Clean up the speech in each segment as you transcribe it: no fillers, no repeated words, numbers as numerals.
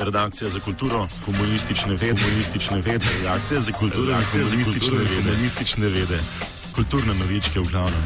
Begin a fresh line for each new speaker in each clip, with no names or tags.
redakcija za kulturo, komunistične vede, redakcija za kulturo, komunistične vede, kulturne novičke v glavnem.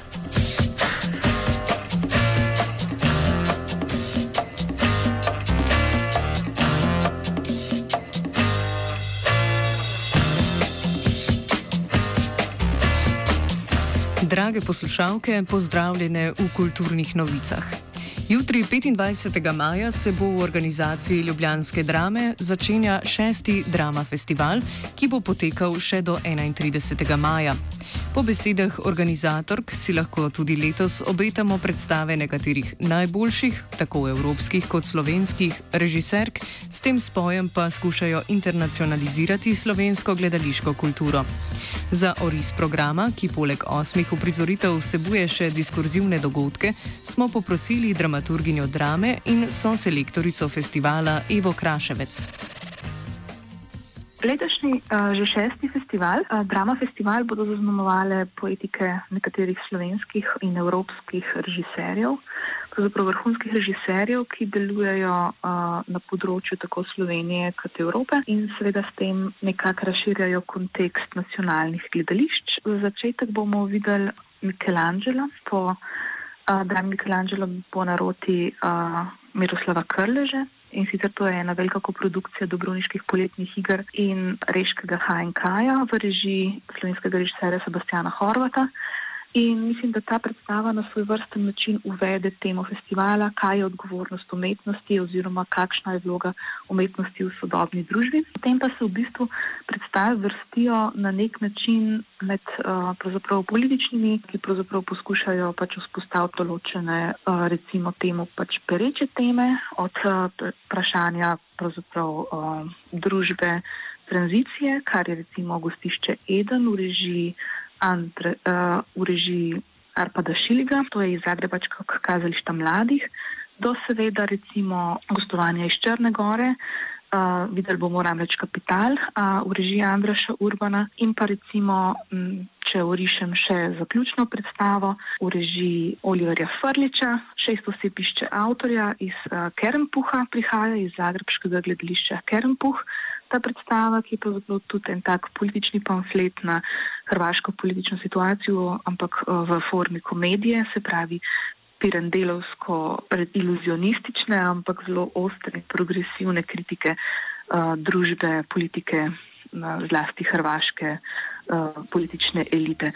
Drage poslušalke, pozdravljene v Kulturnih novicah. Jutri, 25. maja, se bo v organizaciji Ljubljanske drame začenja 6. Drama festival, ki bo potekal še do 31. maja. Po besedah organizatork si lahko tudi letos obetamo predstave nekaterih najboljših, tako evropskih kot slovenskih, režiserk, s tem spojem pa skušajo internacionalizirati slovensko gledališko kulturo. Za oris programa, ki poleg 8 uprizoritev vsebuje še diskurzivne dogodke, smo poprosili dramaturginjo drame in soselektorico festivala Evo Kraševec.
Letošnji že 6. festival, Drama festival, bodo zaznamovale poetike nekaterih slovenskih in evropskih režiserjev, pravzaprav vrhunskih režiserjev, ki delujejo na področju tako Slovenije kot Evrope in seveda s tem nekako razširjajo kontekst nacionalnih gledališč. Za začetek bomo videli Michelangela, po drami Michelangelo po naroti Miroslava Krleže. In sicer to je ena velika koprodukcija Dubrovniških poletnih iger in Reškega HNK-ja v režiji slovenskega režiserja Sebastiana Horvata. In mislim, da ta predstava na svoj vrsten način uvede temo festivala, kaj je odgovornost umetnosti oziroma kakšna je vloga umetnosti v sodobni družbi. Potem pa se v bistvu predstave vrstijo na nek način med pravzaprav političnimi, ki pravzaprav poskušajo vzpostaviti določene recimo temu pereče teme, od vprašanja pravzaprav družbe tranzicije, kar je recimo Gostišče Eden v režiji Arpada Šiliga, to je iz Zagrebačkega kazališča mladih, do seveda recimo gostovanja iz Črne Gore, videli bomo namreč Kapital v režiji Andraša Urbana in pa recimo, če orišem še zaključno predstavo, v režiji Oliverja Frljića, 6 oseb išče avtorja iz Kerempuha, prihaja iz Zagrebškega gledališča Kerempuh. Ta predstava, ki je pravzaprav tudi en tak politični pamflet na hrvaško politično situacijo, ampak v formi komedije, se pravi pirandelovsko iluzionistične, ampak zelo ostre in progresivne kritike družbe, politike, zlasti hrvaške politične elite.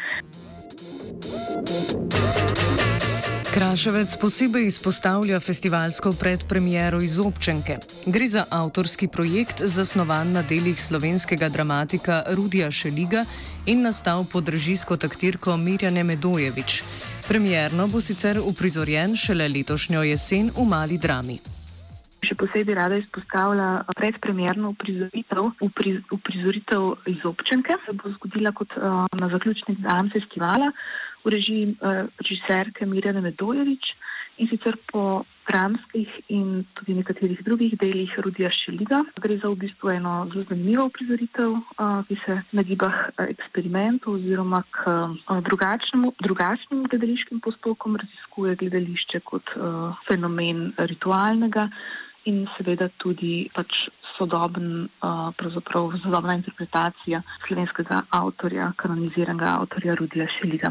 Kraševec posebej izpostavlja festivalsko predpremiero Izobčenke. Gre za avtorski projekt, zasnovan na delih slovenskega dramatika Rudija Šeliga in nastal pod režijsko taktirko Mirjane Medojević. Premierno bo sicer uprizorjen šele letošnjo jesen v Mali drami.
Še posebej rada izpostavlja predpremierno uprizoritev Izobčenke, se bo zgodila kot na zaključni dan festivala v režiji režiserke Mirjane Medojević in sicer po dramskih in tudi nekaterih drugih delih Rudija Šeliga. Gre za v bistvu eno zelo zanimivo uprizoritev, ki se nagiba eksperimentu oziroma k drugačnim gledališkim postopkom, raziskuje gledališče kot fenomen ritualnega in seveda tudi sodobna interpretacija slovenskega avtorja, kanoniziranega avtorja Rudija Šeliga.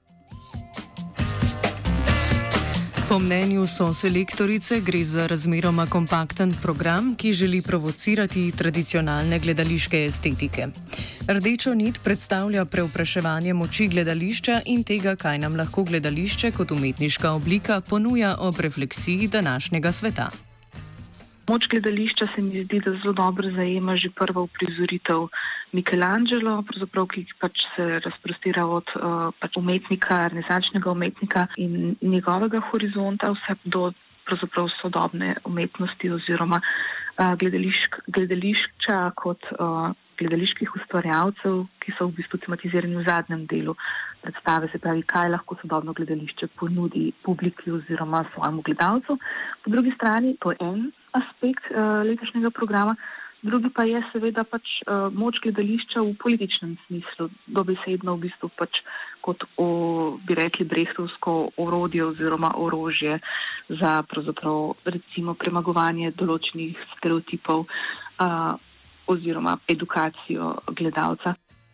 Po mnenju soselektorice gre za razmeroma kompakten program, ki želi provocirati tradicionalne gledališke estetike. Rdečo nit predstavlja prevpraševanje moči gledališča in tega, kaj nam lahko gledališče kot umetniška oblika ponuja ob refleksiji današnjega sveta.
Moč gledališča se mi zdi, da zelo dobro zajema že prva uprizoritev Michelangelo, ki se razprostira od umetnika, renesančnega umetnika in njegovega horizonta vse do sodobne umetnosti oziroma gledališča kot gledaliških ustvarjalcev, ki so v bistvu tematizirani v zadnjem delu predstave, se pravi, kaj lahko sodobno gledališče ponudi publiki oziroma svojemu gledalcu. Po drugi strani, to je en aspekt letošnjega programa, Drugi pa je seveda moč gledališča v političnem smislu, dobesedno v bistvu kot bi rekli brechtovsko orodje oziroma orožje za pravzaprav recimo premagovanje določenih stereotipov oziroma edukacijo gledalca.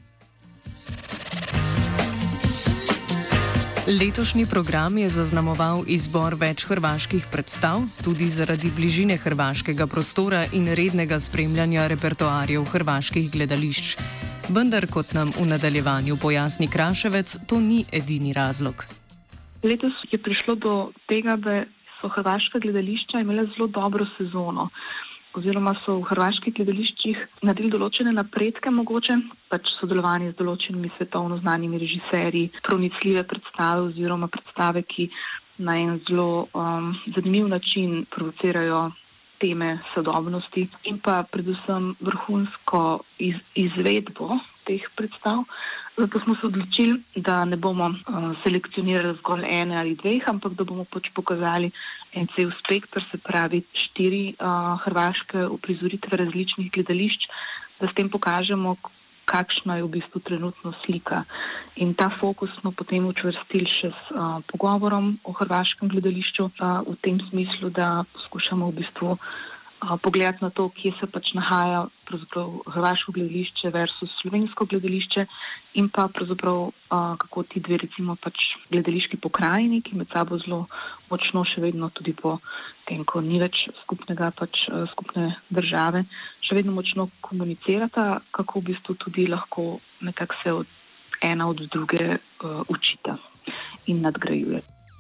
Letošnji program je zaznamoval izbor več hrvaških predstav, tudi zaradi bližine hrvaškega prostora in rednega spremljanja repertoarjev hrvaških gledališč. Vendar, kot nam v nadaljevanju pojasni Kraševec, to ni edini razlog.
Letos je prišlo do tega, da so hrvaška gledališča imela zelo dobro sezono. Oziroma so v hrvaških gledališčih naredili določene napredke, mogoče sodelovanje z določenimi svetovno znanimi režiserji, pronicljive predstave oziroma predstave, ki na en zelo zanimiv način provocirajo teme sodobnosti in pa predvsem vrhunsko izvedbo teh predstav. Zato smo se odločili, da ne bomo selekcionirali zgolj ene ali dveh, ampak da bomo pokazali en cel spektr, se pravi 4 hrvaške uprizoritve različnih gledališč, da s tem pokažemo, kakšna je v bistvu trenutno slika. In ta fokus smo potem učvrstili še s pogovorom o hrvaškem gledališču v tem smislu, da poskušamo v bistvu pogledati na to, kje se nahaja pravzaprav hrvaško gledališče versus slovensko gledališče in pa pravzaprav kako ti dve recimo gledališki pokrajini, ki med sabo zelo močno še vedno tudi po tem, ko ni več skupne države, še vedno močno komunicirata, kako v bistvu tudi lahko nekako se ena od druge učita in nadgrajuje.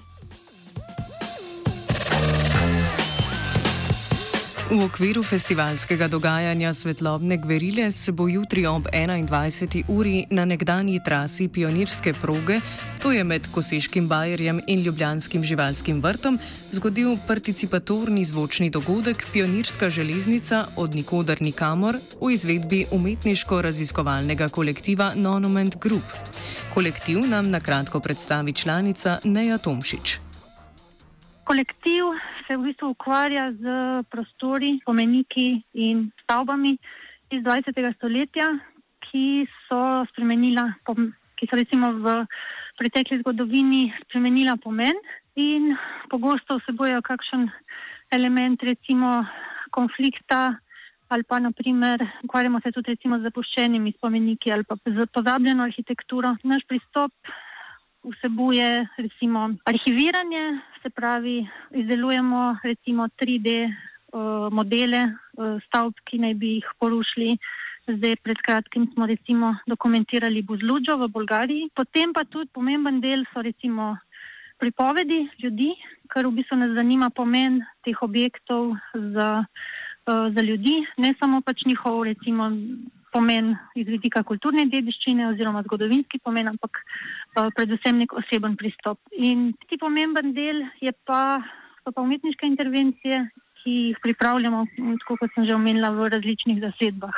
V okviru festivalskega dogajanja Svetlobne gverile se bo jutri ob 21. uri na nekdanji trasi pionirske proge, to je med Koseškim bajerjem in Ljubljanskim živalskim vrtom, zgodil participatorni zvočni dogodek Pionirska železnica od nikoder nikamor v izvedbi umetniško-raziskovalnega kolektiva Monument Group. Kolektiv nam na kratko predstavi članica Neja Tomšič.
Kolektiv se v bistvu ukvarja z prostori, spomeniki in stavbami iz 20. stoletja, ki so recimo v pretekli zgodovini spremenila pomen in pogosto vsebujejo kakšen element recimo konflikta ali pa naprimer ukvarjamo se tudi recimo z zapuščenimi spomeniki ali pa z pozabljeno arhitekturo. Naš pristop vsebuje recimo arhiviranje, se pravi izdelujemo recimo 3D modele stavb, ki naj bi jih porušili. Zdaj pred kratkim smo recimo dokumentirali Buzluđo v Bolgariji. Potem pa tudi pomemben del so recimo pripovedi ljudi, ker v bistvu nas zanima pomen teh objektov za ljudi, ne samo njihov recimo pomen iz vidika kulturne dediščine oziroma zgodovinski pomen, ampak predvsem nek oseben pristop. In ti pomemben del so pa umetniške intervencije, ki jih pripravljamo, tako kot sem že omenila, v različnih zasedbah.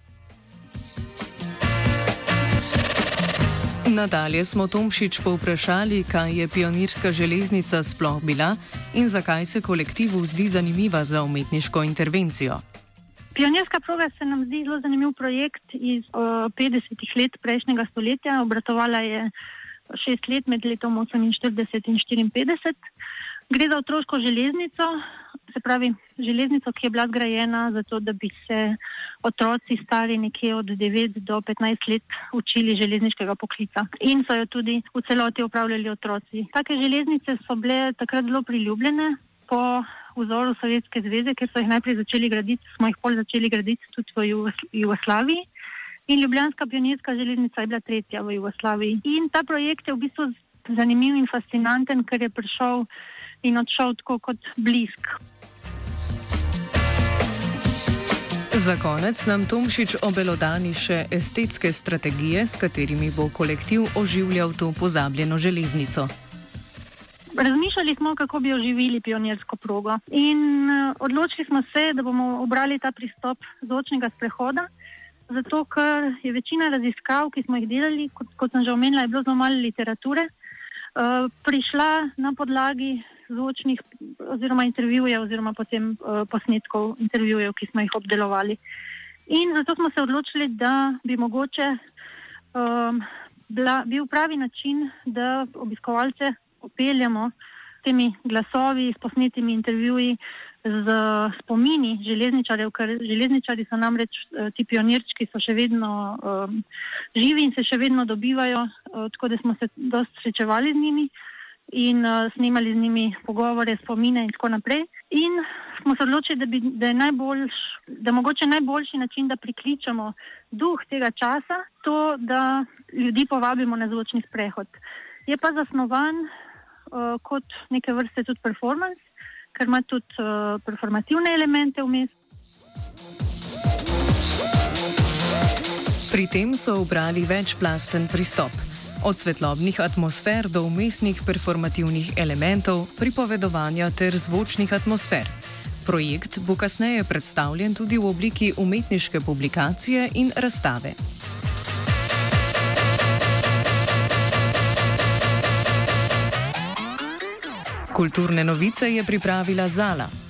Nadalje smo Tomšič povprašali, kaj je pionirska železnica sploh bila in zakaj se kolektivu zdi zanimiva za umetniško intervencijo.
Pionirska proga se nam zdi zelo zanimiv projekt iz 50 let prejšnjega stoletja. Obratovala je 6 let med letom 48 in 54. Gre za otroško železnico, se pravi železnico, ki je bila zgrajena zato, da bi se otroci stari nekje od 9 do 15 let učili železniškega poklica. In so jo tudi v celoti upravljali otroci. Take železnice so bile takrat zelo priljubljene po vzoru Sovjetske zveze, ker so jih najprej začeli graditi, smo jih potem začeli graditi tudi v Jugoslaviji. In Ljubljanska pionirska železnica je bila 3. v Jugoslaviji. In ta projekt je v bistvu zanimiv in fascinanten, ker je prišel in odšel tako kot blisk.
Za konec nam Tomšič obelodani še estetske strategije, s katerimi bo kolektiv oživljal to pozabljeno železnico.
Razmišljali smo, kako bi oživili pionirsko progo in odločili smo se, da bomo obrali ta pristop zvočnega sprehoda, zato ker je večina raziskav, ki smo jih delali, kot sem že omenila, je bilo zelo malo literature, prišla na podlagi zvočnih oziroma intervjujev oziroma potem posnetkov intervjujev, ki smo jih obdelovali. In zato smo se odločili, da bi mogoče bil pravi način, da obiskovalce popeljamo s temi glasovi, s posnetimi intervjuji, z spomini železničarjev, ker železničarji so namreč ti pionirčki, so še vedno živi in se še vedno dobivajo, tako da smo se dosti srečevali z njimi in snemali z njimi pogovore, spomine in tako naprej. In smo se odločili, da je mogoče najboljši način, da prikličemo duh tega časa, to, da ljudi povabimo na zvočni sprehod. Je pa zasnovan kot neke vrste tudi performance, ker ima tudi performativne elemente vmes.
Pri tem so ubrali večplasten pristop. Od svetlobnih atmosfer do vmesnih performativnih elementov, pripovedovanja ter zvočnih atmosfer. Projekt bo kasneje predstavljen tudi v obliki umetniške publikacije in razstave. Kulturne novice je pripravila Zala.